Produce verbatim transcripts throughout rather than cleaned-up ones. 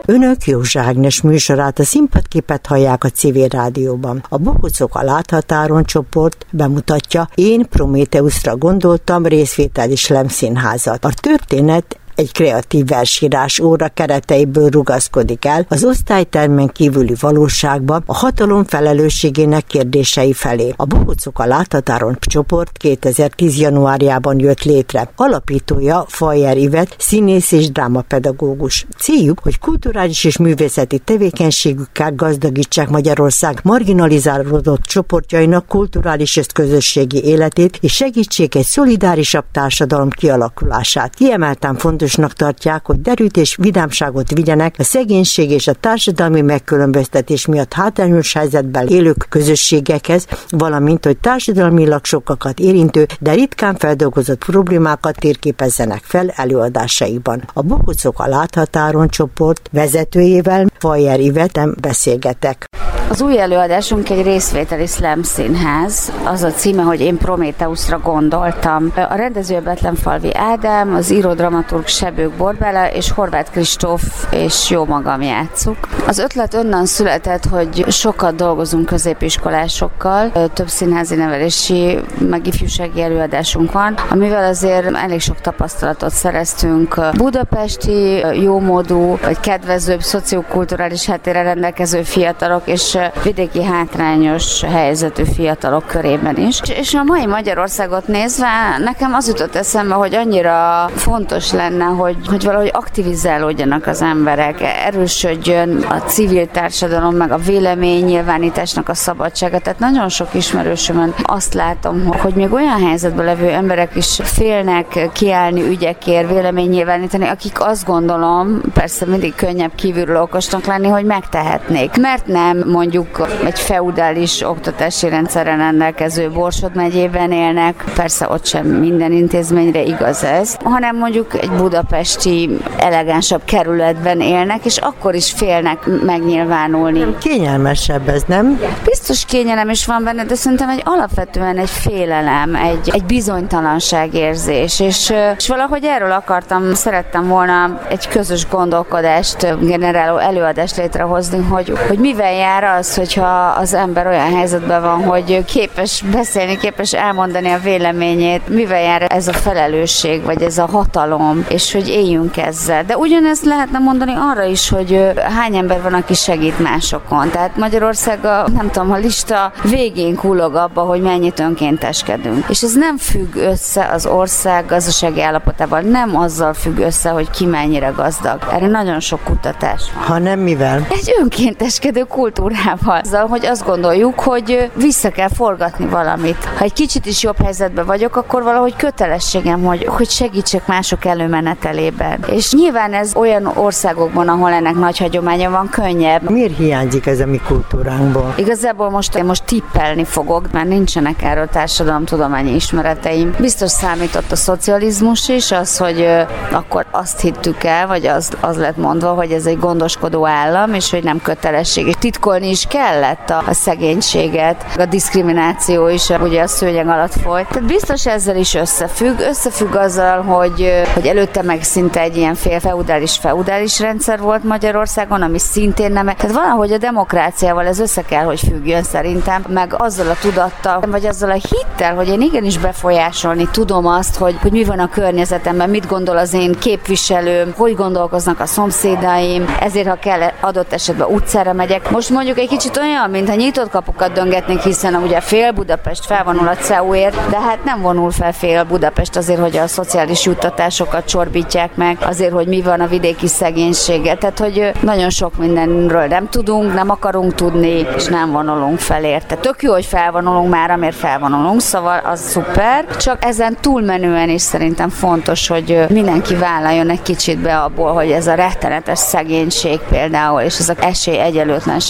Önök Józsa Ágnes műsorát, a színpadképet hallják a Civil Rádióban. A Bohócok a Láthatáron csoport bemutatja Én Prométeuszra gondoltam részvételi slamszínházat. A történet egy kreatív versírás óra kereteiből rugaszkodik el az osztálytermen kívüli valóságba a hatalom felelősségének kérdései felé. A Bohócok a Láthatáron csoport kétezer-tíz januárjában jött létre. Alapítója Fajer Ivett, színész és drámapedagógus. Céljuk, hogy kulturális és művészeti tevékenységükkel gazdagítsák Magyarország marginalizálódott csoportjainak kulturális és közösségi életét, és segítsék egy szolidárisabb társadalom kialakulását. Kiemelten fontos tartják, hogy derűt és vidámságot vigyenek a szegénység és a társadalmi megkülönböztetés miatt hátrányos helyzetben élők közösségekhez, valamint, hogy társadalmilag sokakat érintő, de ritkán feldolgozott problémákat térképezzenek fel előadásaikban. A Bohócok a Láthatáron csoport vezetőjével, Fajer Ivettem beszélgetek. Az új előadásunk egy részvételi slam színház. Az a címe, hogy Én Prométeuszra gondoltam. A rendező Betlenfalvi Ádám, az író dramaturg Sebők Borbála és Horváth Kristóf és jó magam játsszuk. Az ötlet onnan született, hogy sokat dolgozunk középiskolásokkal, több színházi nevelési, meg ifjúsági előadásunk van, amivel azért elég sok tapasztalatot szereztünk budapesti, jómódú, vagy kedvezőbb, szociokulturális háttérrel rendelkező fiatalok és vidéki hátrányos helyzetű fiatalok körében is. És a mai Magyarországot nézve nekem az jutott eszembe, hogy annyira fontos lenne, hogy, hogy valahogy aktivizálódjanak az emberek, erősödjön a civil társadalom, meg a véleménynyilvánításnak a szabadsága. Tehát nagyon sok ismerősömön azt látom, hogy még olyan helyzetben levő emberek is félnek kiállni ügyekért, véleménynyilvánítani, akik azt gondolom, persze mindig könnyebb kívülről okosnak lenni, hogy megtehetnék. Mert nem mondjuk egy feudális oktatási rendszerren rendelkező Borsod megyében élnek, persze ott sem minden intézményre igaz ez, hanem mondjuk egy budapesti, elegánsabb kerületben élnek, és akkor is félnek megnyilvánulni. Kényelmesebb ez, nem? Biztos kényelem is van benne, de szerintem egy alapvetően egy félelem, egy, egy bizonytalanságérzés, és, és valahogy erről akartam, szerettem volna egy közös gondolkodást generáló előadást létrehozni, hogy, hogy mivel jár az, hogyha az ember olyan helyzetben van, hogy képes beszélni, képes elmondani a véleményét, mivel jár ez a felelősség, vagy ez a hatalom, és hogy éljünk ezzel. De ugyanezt lehetne mondani arra is, hogy hány ember van, aki segít másokon. Tehát Magyarország a, nem tudom, a lista végén kullog abba, hogy mennyit önkénteskedünk. És ez nem függ össze az ország gazdasági állapotával, nem azzal függ össze, hogy ki mennyire gazdag. Erre nagyon sok kutatás van. Hanem mivel? Egy önkénteskedő kultúrával. Azzal, hogy azt gondoljuk, hogy vissza kell forgatni valamit. Ha egy kicsit is jobb helyzetben vagyok, akkor valahogy kötelességem, hogy, hogy segítsek mások előmenetelében. És nyilván ez olyan országokban, ahol ennek nagy hagyománya van, könnyebb. Miért hiányzik ez a mi kultúránkból? Igazából most én most tippelni fogok, mert nincsenek erről társadalomtudományi ismereteim. Biztos számított a szocializmus is, az, hogy ö, akkor azt hittük el, vagy az, az lett mondva, hogy ez egy gondoskodó állam, és hogy nem kötelesség. És titkolni is kellett a, a szegénységet, a diszkrimináció is ugye a szőnyeg alatt folyt. Tehát biztos ezzel is összefügg. Összefügg azzal, hogy, hogy előtte meg szinte egy ilyen fél feudális feudális rendszer volt Magyarországon, ami szintén nem. Tehát valahogy a demokráciával ez össze kell, hogy függjön szerintem, meg azzal a tudattal, vagy azzal a hittel, hogy én igenis befolyásolni tudom azt, hogy, hogy mi van a környezetemben, mit gondol az én képviselőm, hogy gondolkoznak a szomszédaim, ezért ha kell adott esetben utcára megyek. Most mondjuk egy kicsit olyan, mintha nyitott kapukat döngetnénk, hiszen ugye fél Budapest felvonul a cé e u-ért, de hát nem vonul fel fél Budapest azért, hogy a szociális juttatásokat csorbítják meg, azért, hogy mi van a vidéki szegénységgel. Tehát, hogy nagyon sok mindenről nem tudunk, nem akarunk tudni, és nem vonulunk fel érte. Tök jó, hogy felvonulunk már, amért felvonulunk, szóval az szuper. Csak ezen túlmenően is szerintem fontos, hogy mindenki vállaljon egy kicsit be abból, hogy ez a rettenetes szegénység például, és ez az esélyegyenlőtlenség, ami van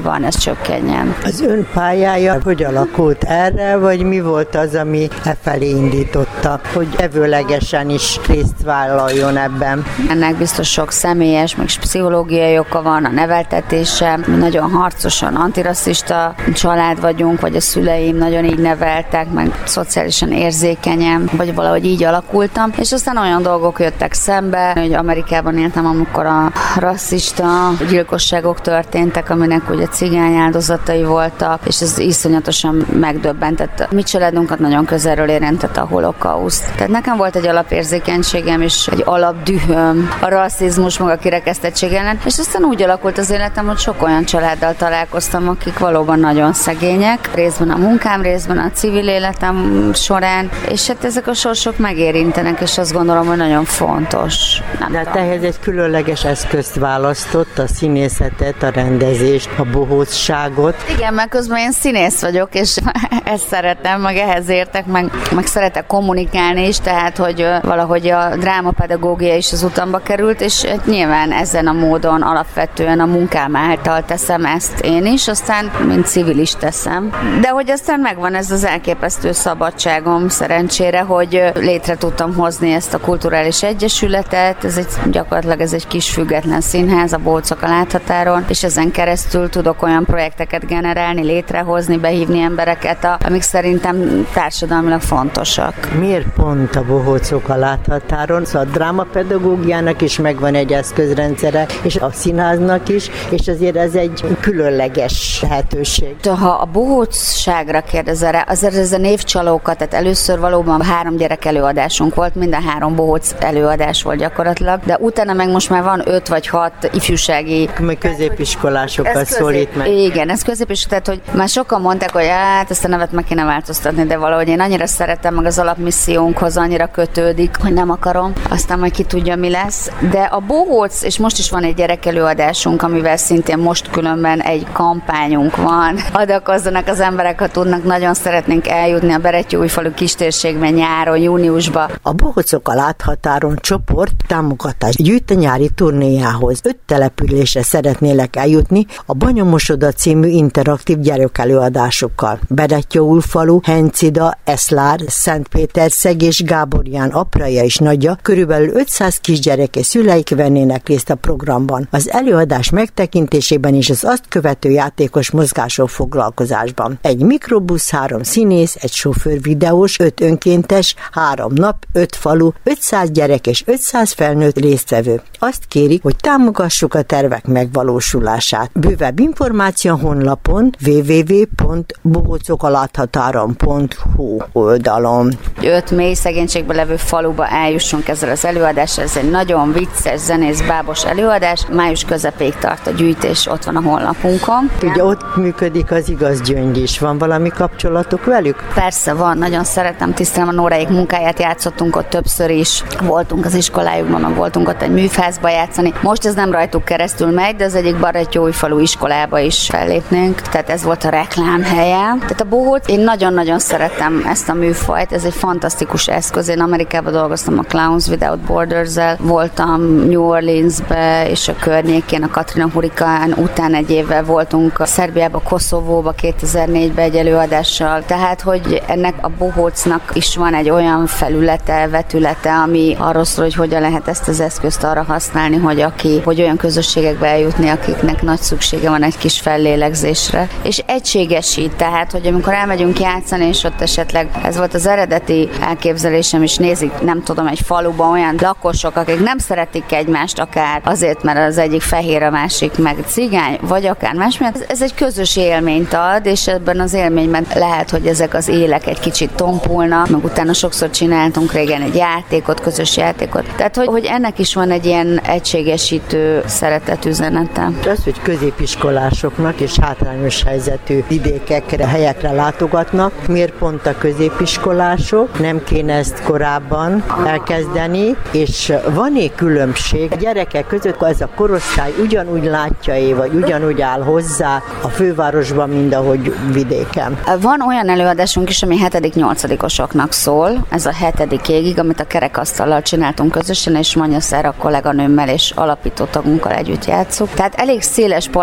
van, ez csökkenjen. Az ön pályája hogy alakult erre, vagy mi volt az, ami e felé indította, hogy evőlegesen is részt vállaljon ebben? Ennek biztos sok személyes, meg pszichológiai oka van, a neveltetése. Mi nagyon harcosan antirasszista család vagyunk, vagy a szüleim nagyon így neveltek, meg szociálisan érzékenyen, vagy valahogy így alakultam. És aztán olyan dolgok jöttek szembe, hogy Amerikában éltem, amikor a rasszista gyilkosságok történtek, aminek ugye cigány áldozatai voltak, és ez iszonyatosan megdöbbentett. Mi családunkat nagyon közelről érintett a holokauszt. Tehát nekem volt egy alapérzékenységem és egy alapdühöm a rasszizmus, meg a kirekesztettség ellen, és aztán úgy alakult az életem, hogy sok olyan családdal találkoztam, akik valóban nagyon szegények, részben a munkám, részben a civil életem során, és hát ezek a sorsok megérintenek, és azt gondolom, hogy nagyon fontos. Nem De hát ehhez egy különleges eszközt választott, a színészetet, a rendezést, a bohócságot. Igen, mert közben én színész vagyok, és ezt szeretem, meg ehhez értek, meg, meg szeretek kommunikálni is, tehát, hogy valahogy a drámapedagógia is az utamba került, és nyilván ezen a módon alapvetően a munkám által teszem ezt én is, aztán mint civil is teszem. De hogy aztán megvan ez az elképesztő szabadságom szerencsére, hogy létre tudtam hozni ezt a kulturális egyesületet, ez egy, gyakorlatilag ez egy kis független színház a Bohócok a Láthatáron, és ezen keresztül tudok olyan projekteket generálni, létrehozni, behívni embereket, amik szerintem társadalmilag fontosak. Miért pont a Bohócok a Láthatáron? Szóval a drámapedagógiának is megvan egy eszközrendszere, és a színháznak is, és azért ez egy különleges lehetőség. Ha a bohócságra kérdezel rá, azért ez a névcsalókat, tehát először valóban három gyerek előadásunk volt, minden három bohóc előadás volt gyakorlatilag, de utána meg most már van öt vagy hat ifjúsági... Középiskolásokat szólít meg. Igen, ez középiskolás, tehát hogy már sokan mondták, hogy hát ezt a nevet meg kéne változtatni, de valahogy én annyira szeretem, meg az alapmissziónkhoz annyira kötődik, hogy nem akarom, aztán majd ki tudja, mi lesz. De a bohóc, és most is van egy gyerekelőadásunk, amivel szintén most különben egy kampányunk van. Adakozzanak az emberek, ha tudnak, nagyon szeretnénk eljutni a Berettyóújfalu kistérségben nyáron, júniusban. A Bohócok a Láthatáron csoport támogatást gyűjt a nyári turnéjához. Öt településre szeretnélek eljutni a Banyamosoda című interaktív gyerekelőadásukkal. Berettyóújfalu, Hencida, Eszlár, Szentpéterszeg és Gáborján apraja és nagyja, körülbelül ötszáz kisgyerek és szüleik vennének részt a programban. Az előadás megtekintésében és az azt követő játékos mozgások foglalkozásban. Egy mikrobusz, három színész, egy sofőr videós, öt önkéntes, három nap, öt falu, ötszáz gyerek és ötszáz felnőtt résztvevő. Azt kérik, hogy támogassuk a tervek megvalósulását. Bővebb információ a honlapon double-u double-u double-u pont bohócokaláthatáron pont hu oldalon. Öt mély szegénységben levő faluba eljussunk ezzel az előadással. Ez egy nagyon vicces, zenész, bábos előadás. Május közepéig tart a gyűjtés, ott van a honlapunkon. Ugye ott működik az Igaz Gyöngy is. Van valami kapcsolatuk velük? Persze van, nagyon szeretem, tisztelem a Nóráik munkáját, játszottunk ott többször is. Voltunk az iskolájukban, meg voltunk ott egy műfázba játszani. Most ez nem rajtuk keresztül megy, de az egyik Berettyóújfalu iskolába is fellépnénk. Tehát ez volt a reklám helye. Tehát a bohóc, én nagyon-nagyon szeretem ezt a műfajt, ez egy fantasztikus eszköz. Én Amerikában dolgoztam a Clowns Without Borders-el, voltam New Orleansbe és a környékén, a Katrina hurikán után egy évvel voltunk a Szerbiába, Koszovóba kétezer-négyben egy előadással. Tehát, hogy ennek a bohócnak is van egy olyan felülete, vetülete, ami arról szól, hogy hogyan lehet ezt az eszközt arra használni, hogy aki, hogy olyan közösségekbe eljutni, akiknek nagy szüksége van egy kis fellélegzésre. És egységesít, tehát, hogy amikor elmegyünk játszani, és ott esetleg ez volt az eredeti elképzelésem is, nézik, nem tudom, egy faluban olyan lakosok, akik nem szeretik egymást, akár azért, mert az egyik fehér, a másik meg cigány, vagy akár más, mert ez egy közös élményt ad, és ebben az élményben lehet, hogy ezek az élek egy kicsit tompulnak, meg utána sokszor csináltunk régen egy játékot, közös játékot. Tehát, hogy, hogy ennek is van egy ilyen egységesítő szeretetüzenete. Az, hogy középiskolásoknak és hátrányos helyzetű vidékekre, helyekre látogatnak, miért pont a középiskolások? Nem kéne ezt korábban elkezdeni, és van-e különbség a gyerekek között, ez a korosztály ugyanúgy látja-e, vagy ugyanúgy áll hozzá a fővárosban, mint ahogy vidéken? Van olyan előadásunk is, ami hetedik-nyolcadikosoknak szól, ez a hetedik égig, amit a kerekasztallal csináltunk közösen, és Manyaszára kolléganőmmel és alapító tagunkkal együtt játszunk. Tehát elég széles palettát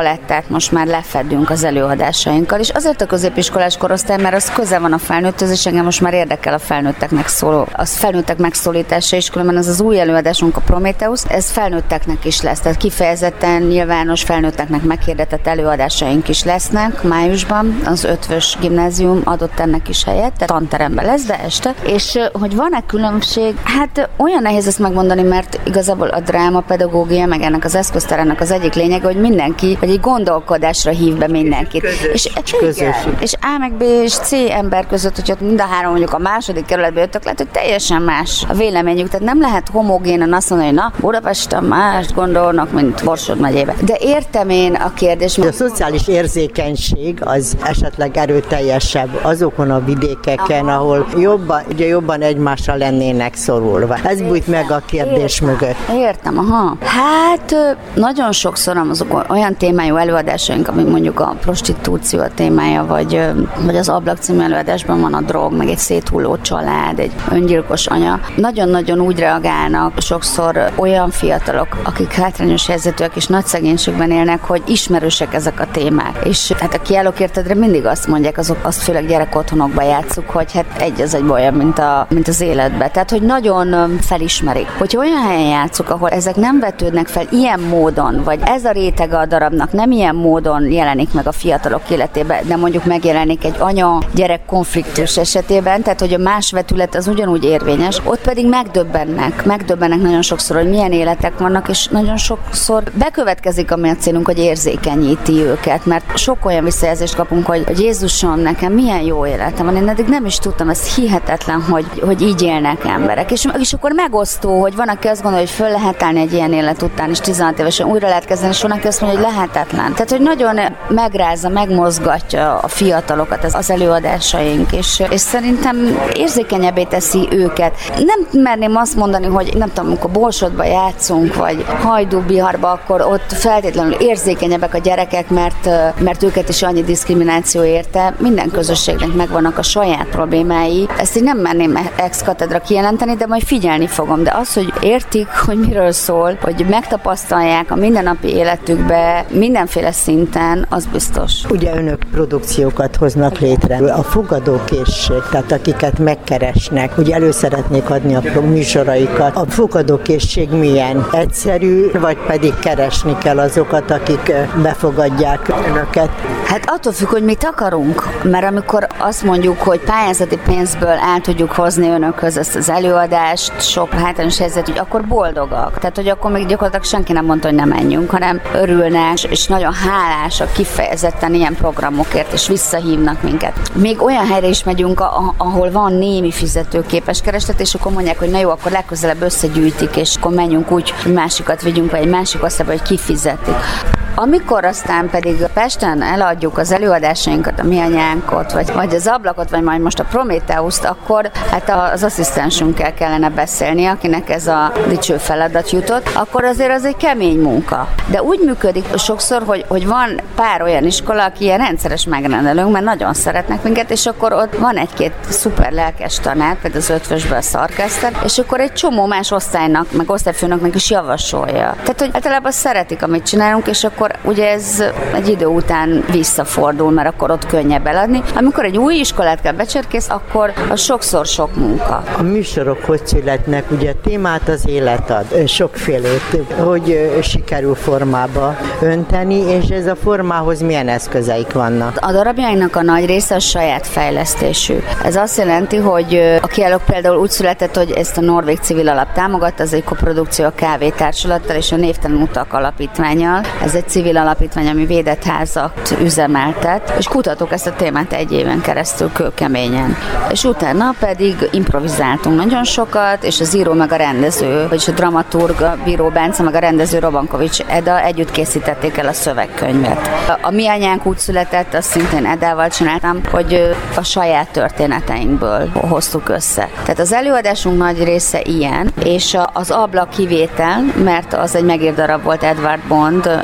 korszakot most már lefedünk az előadásainkkal, és azért a középiskolás korosztály, mert az közel van a felnőtthöz, és engem most már érdekel a felnőtteknek szóló, az felnőttek megszólítása, és különben az az új előadásunk, a Prométeusz, ez felnőtteknek is lesz, tehát kifejezetten nyilvános felnőtteknek meghirdetett előadásaink is lesznek májusban, az Ötvös Gimnázium adott ennek is helyet, tehát tanteremben lesz, de este, és hogy van-e különbség, hát olyan nehéz ezt megmondani, mert igazából a drámapedagógia, meg ennek az eszköztárának az egyik lényege, hogy mindenki, vagy egy gondolkodásra hív be mindenkit. Közös, és, igen, és A meg B és C ember között, hogyha mind a három mondjuk a második kerületbe jöttök, lehet, hogy teljesen más a véleményük, tehát nem lehet homogénen azt mondani, hogy na, Budapesten mást gondolnak, mint Borsod megyébe. De értem én a kérdést. A szociális érzékenység az esetleg erőteljesebb azokon a vidékeken, aha, ahol jobban, ugye jobban egymásra lennének szorulva. Ez bújt meg a kérdés értem, mögött. Értem, aha. Hát nagyon sokszor azok olyan témájú előadásaink, ami mondjuk a prostitúció a témája, vagy, vagy az Ablak című előadásban van a drog, meg egy széthulló család, egy öngyilkos anya. Nagyon-nagyon úgy reagálnak sokszor olyan fiatalok, akik hátrányos helyzetűek és nagy szegénységben élnek, hogy ismerősek ezek a témák. És hát a kiállók értedre mindig azt mondják, azok azt főleg gyerekotthonokban játsszuk, hogy hát egy az egy olyan, mint, a, mint az életben. Tehát, hogy nagyon felismerik. Hogyha olyan helyen játsszuk, ahol ezek nem vetődnek fel ilyen módon, vagy ez a rétege a darabnak nem ilyen módon jelenik meg a fiatalok életében, de mondjuk megjelenik egy anya-gyerek konfliktus esetében, tehát, hogy a más vetület az ugyanúgy érvényes, ott pedig megdöbbennek, megdöbbennek nagyon sokszor, hogy milyen életek vannak, és nagyon sokszor bekövetkezik, ami a célunk, hogy érzékenyíti őket, mert sok olyan visszajelzést kapunk, hogy, hogy Jézusom, nekem milyen jó életem van, én eddig nem is tudtam, ez hihetetlen, hogy, hogy így élnek emberek. És, és akkor megosztó, hogy van, aki azt gondolja, hogy föl lehet állni egy ilyen élet után, és tizenhat évesen újra lehet kezdeni, és van, aki azt mondja, hogy lehetetlen. Tehát, hogy nagyon megrázza, megmozgatja a fiatalokat az, az előadásaink, és, és szerintem érzékenyebbé teszi őket. Nem merném azt mondani, hogy nem tudom, amikor Borsodba játszunk, vagy Hajdú-Biharba, akkor ott feltétlenül érzékenyebbek a gyerekek, mert, mert őket is annyi diszkrimináció érte. Minden közösségnek megvannak a saját problémái. Ezt így nem merném ex katedra kijelenteni, de majd figyelni fogom. De az, hogy értik, hogy miről szól, hogy megtapasztalják a mindennapi életükbe mindenféle szinten, az biztos. Ugye önök produkciókat hoznak létre. A fogadókészség, tehát akiket megkeresnek, ugye elő szeretnék adni a műsoraikat. A fogadókészség milyen? Egyszerű, vagy pedig keresni kell azokat, akik befogadják önöket? Hát attól függ, hogy mit akarunk. Mert amikor azt mondjuk, hogy pályázati pénzből el tudjuk hozni önökhöz ezt az előadást, sok hátrányos helyzet, hogy akkor boldogak. Tehát, hogy akkor még gyakorlatilag senki nem mondta, hogy nem menjünk, hanem örülnek, és nagyon hálásak kifejezetten ilyen programokért, és visszahívnak minket. Még olyan helyre is megyünk, ahol van némi fizetőképes kereslet, és akkor mondják, hogy na jó, akkor legközelebb összegyűjtik, és akkor menjünk úgy, hogy másikat vigyünk, vagy egy másik osztályba, hogy kifizetik. Amikor aztán pedig Pesten eladjuk az előadásainkat, a Mi Anyánkot, vagy, vagy az Ablakot, vagy majd most a Prométeuszt, akkor hát az asszisztensünkkel kellene beszélni, akinek ez a dicső feladat jutott, akkor azért az egy kemény munka. De úgy működik sokszor, hogy, hogy van pár olyan iskola, aki ilyen rendszeres megrendelőnk, mert nagyon szeretnek minket, és akkor ott van egy-két szuper lelkes tanár, például az Ötvösből a Szarkeszter, és akkor egy csomó más osztálynak, meg osztályfőnöknek is javasolja. Tehát, hogy általában szeretik, amit csinálunk, és akkor ugye ez egy idő után visszafordul, mert akkor ott könnyebb eladni. Amikor egy új iskolát kell becserkész, akkor az sokszor sok munka. A műsorok hogy születnek, ugye témát az élet ad, sokfélét, hogy sikerül formába önteni, és ez a formához milyen eszközeik vannak? A darabjainknak a nagy része a saját fejlesztésű. Ez azt jelenti, hogy a kiállók például úgy született, hogy ezt a Norvég Civil Alap támogatta, ez egy koprodukció a Kávé Társulattal és a Névtelen Utak Alapítvánnyal. Ez egy civil alapítvány, ami védett házat üzemeltet, és kutatók ezt a témát egy éven keresztül kőkeményen. És utána pedig improvizáltunk nagyon sokat, és az író meg a rendező, vagyis a dramaturg, a Bíró Bence meg a rendező Robankovics Eda együtt készítették el a szövegkönyvet. A Mi Anyánk úgy született, azt szintén Edával csináltam, hogy a saját történeteinkből hoztuk össze. Tehát az előadásunk nagy része ilyen, és az Ablak kivétel, mert az egy megírt darab volt, Edward Bond, ezt így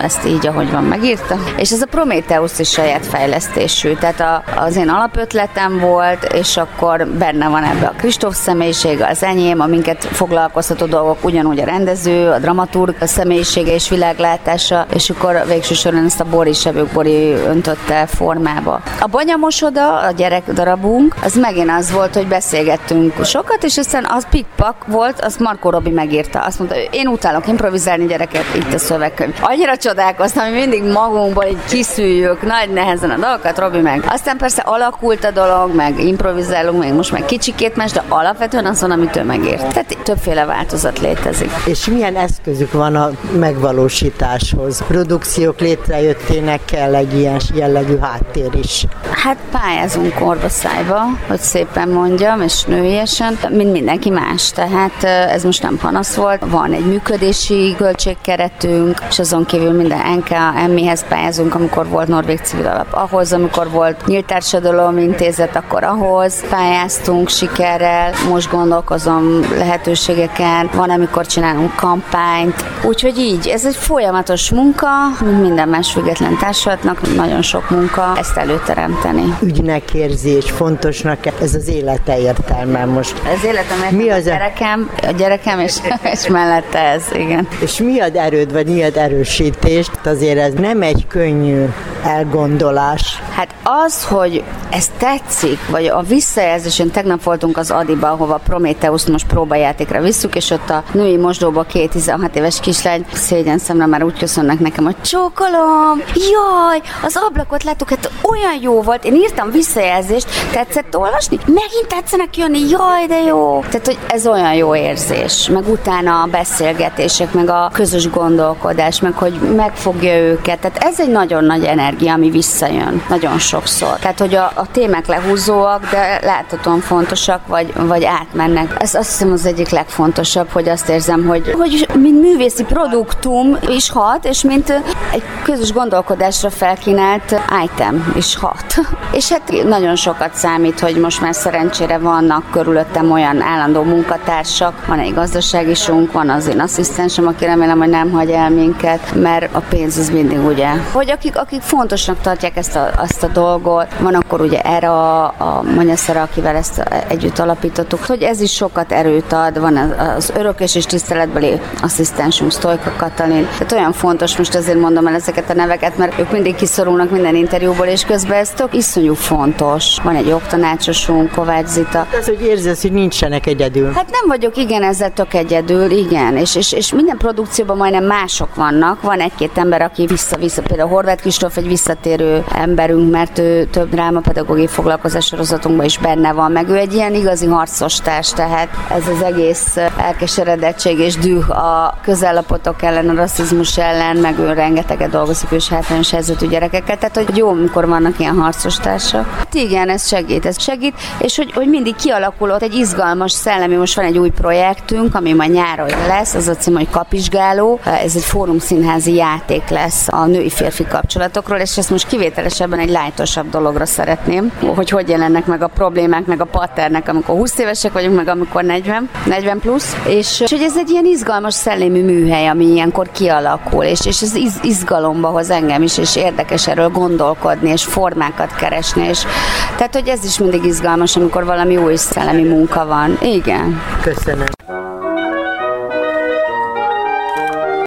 így, ahogy van megírta. És ez a Prométeusz is saját fejlesztésű, tehát a, az én alapötletem volt, és akkor benne van ebbe a Kristóf személyisége, az enyém, a minket foglalkoztató dolgok, ugyanúgy a rendező, a dramaturg a személyisége és világlátása, és akkor végső soron ezt a Bori Sebők Bori öntötte formába. A Banyamosoda, a gyerekdarabunk, az megint az volt, hogy beszélgettünk sokat, és aztán az pikpak volt, azt Markó Robi megírta. Azt mondta, én utálok improvizálni, gyereket, itt a szövegkönyv. Annyira csodálkoztam, hogy mindig magunkból így kiszűjjük nagy nehezen a dolgokat, Robi meg. Aztán persze alakult a dolog, meg improvizálunk, még most meg kicsikét más, de alapvetően azon, amit ő megírt. Tehát többféle változat létezik. És milyen eszközük van a megvalósításhoz? Produkciók létrejöttének kell egy ilyen jellegű háttér is. Hát pályázunk orvoszájba, hogy szépen mondjam, és nőiesen, mint mindenki más. Tehát ez most nem panasz volt. Van egy működési költségkeretünk, és azon kívül minden en ká em i-hez pályázunk, amikor volt Norvég Civil Alap ahhoz, amikor volt Nyílt Társadalom Intézet, akkor ahhoz pályáztunk sikerrel. Most gondolkozom lehetőségeken, van, amikor csinálunk kampányt. Úgyhogy így, ez egy folyamatos munka, mint minden más független társulatnak, nagyon sok munka ezt előteremteni. Ügynek érzi és fontosnak ez az élete értelme most. Az életem értelme a gyerekem, a gyerekem és, és mellette ez, igen. És mi ad erőd, vagy mi ad erősítést? Azért ez nem egy könnyű elgondolás. Hát az, hogy ez tetszik, vagy a visszajelzés, én tegnap voltunk az Adiba, ahova Prométeuszt most próbajátékra visszük, és ott a női mosdóba két tizenhat éves kislány szégyen szemre már úgy köszönnek nekem, hogy csókolom, jaj, az ablakot láttuk, hát olyan jó volt, én írtam visszajelzést, tetszett olvasni? Megint tetszenek jönni, jaj, de jó. Tehát, hogy ez olyan jó érzés, meg utána a beszélgetések, meg a közös gondolkodás, meg hogy megfogja őket, tehát ez egy nagyon nagy energia, ami visszajön nagyon sokszor. Tehát, hogy a, a témák lehúzóak, de láthatóan fontosak, vagy, vagy átmennek. Ez azt hiszem az egyik legfontosabb, hogy azt érzem, hogy, hogy mint művészi produktum is hat, és mint egy közös gondolkodásra felkínált item is hat. És hát nagyon sokat számít, hogy most már szerencsére vannak körülöttem olyan állandó munkatársak, van egy gazdaságisunk, van az én asszisztensem, aki remélem, hogy nem hagy el minket, mert a pénz az mindig ugye. Hogy akik, akik fontosnak tartják ezt a, azt a dolgot, van akkor ugye erre a, a Manyaszara, akivel ezt együtt alapítottuk, hogy ez is sokat erőt ad, van az, az örökös és tiszteletbeli asszisztensünk, Sztojka Katalin. Tehát olyan fontos, most azért mondom el ezeket a neveket, mert ők mindig kiszorulnak minden interjúból, és közben ez tök iszonyú fontos. Van egy jogtanácsosunk, Kovács Zita. Az, hogy érzed, hogy nincsenek egyedül. Hát nem vagyok, igen, ezzel tök egyedül, igen, és, és, és minden produkcióban majdnem mások vannak. Van egy-két ember, aki vissza-vissza, például Horváth Kristóf egy visszatérő emberünk, mert ő több drámapedagógiai foglalkozás sorozatunkban is benne van, meg ő egy ilyen igazi harcos társ, tehát ez az egész elkeseredettség és düh a közállapotok ellen, a rasszizmus ellen, meg ő rengeteget dolgozik, és hátrányos helyzetű gyerekekkel, tehát hogy jó, amikor vannak ilyen harcos társak. Hát igen, ez segít, ez segít, és hogy, hogy mindig kialakulott egy izgalmas szellemi, most van egy új projektünk, ami majd nyáron lesz, az a cím, hogy Kapizsgáló, ez egy fórumszínházi játék lesz a női-férfi kapcsolatokról, és ezt most kivételesebben egy lájtosabb dologra szeretném, hogy hogy jelennek meg a problémák, meg a patternek, amikor húsz évesek vagyunk, meg amikor negyven, negyven plusz, és, és hogy ez egy ilyen izgalmas szellemi műhely, ami ilyenkor kialakul, és, és ez iz, izgalomba hoz engem is, és érdekes erről gondolkodni, és formákat keresni, és tehát, hogy ez is mindig izgalmas, amikor valami új szellemi munka van. Igen. Köszönöm.